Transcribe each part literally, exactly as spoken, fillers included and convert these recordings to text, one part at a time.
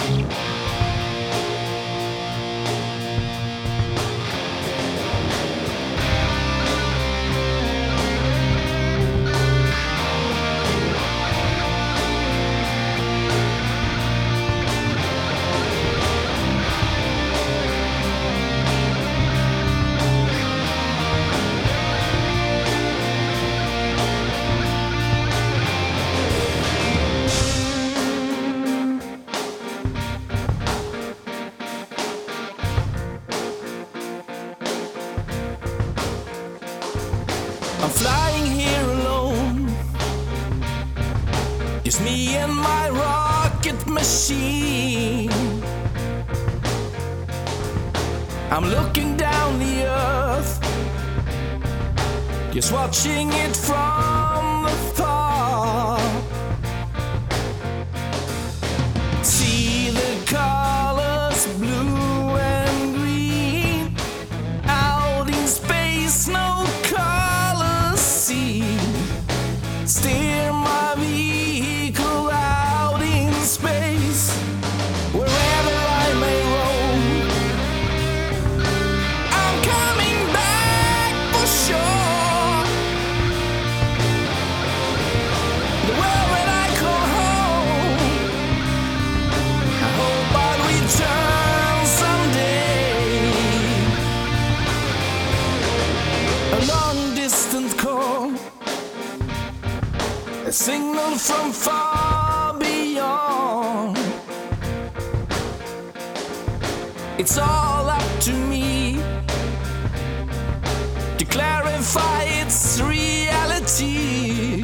I'm flying here alone, just me and my rocket machine. I'm looking down the earth, just watching it from afar. See the colors blue and green, out in space, no colors seen. Steer my vehicle out in space, wherever I may roam. I'm coming back for sure. The world that I call home, I hope I'll return someday. A long distant call, a signal from far beyond. It's all up to me to clarify its reality.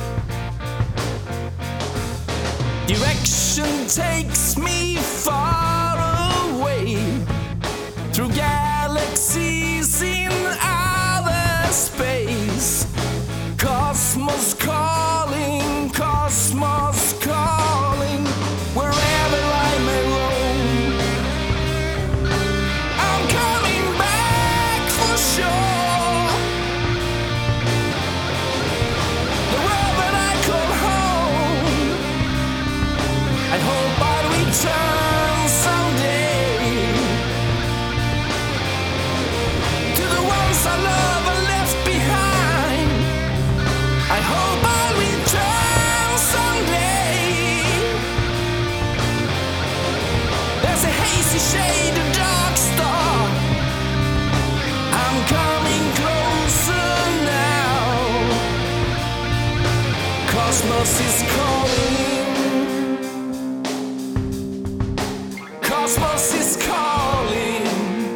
Direction takes me far away, through galaxies in outer space. Cosmos calling, cosmos calling, wherever I may roam. I'm coming back for sure. The world that I call home, I hope I'll return someday. To the ones I love and left behind, I hope I'll return someday. There's a hazy shade of dark star, I'm coming closer now. Cosmos is calling, Cosmos is calling.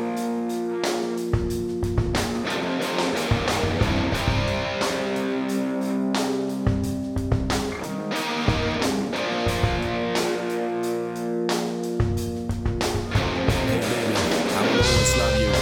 Hey baby, I will always love you.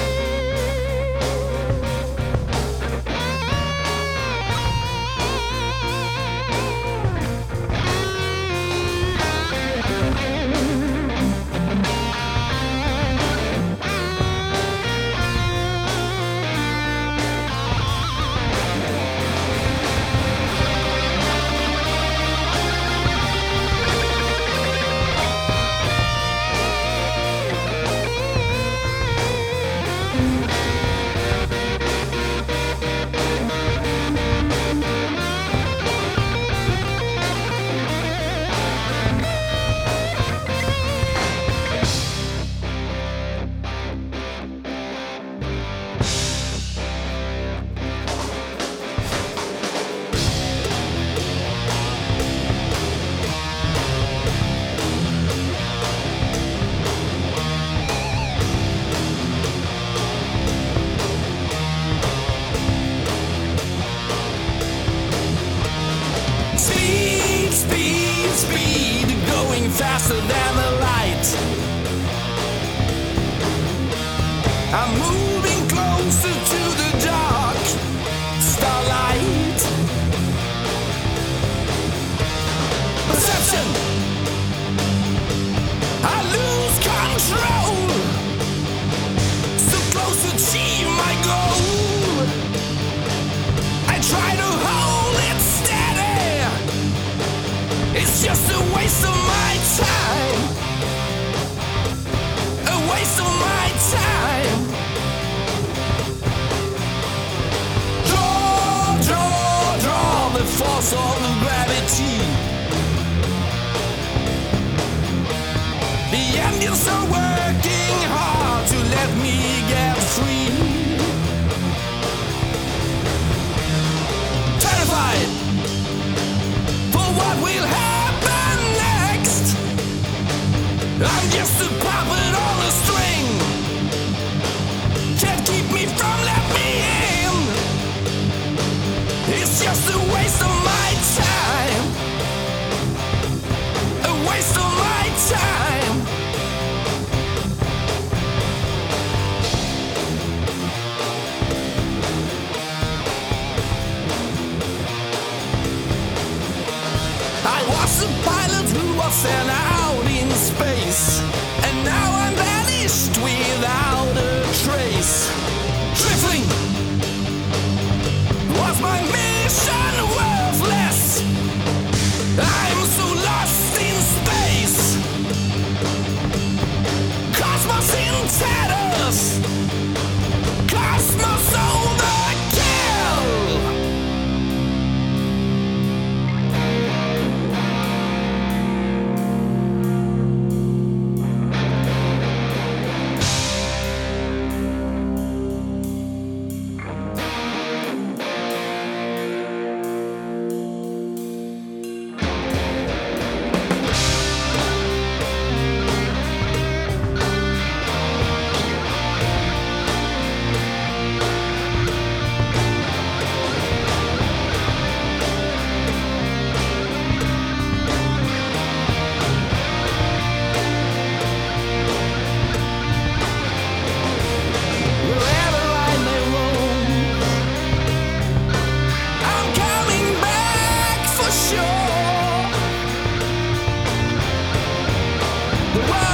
You're so working hard to let me get free. Terrified for what will happen next. I'm just a puppet on a string. Can't keep me from let me in. It's just a waste of my time. A waste of my time. I was a pilot who was sent out in space, and now I'm vanished without a trace. Trifling was my mission worthless. I'm so lost in space. Cosmos in tatters. Cosmos overkill. Wherever I may roam, I'm coming back for sure. The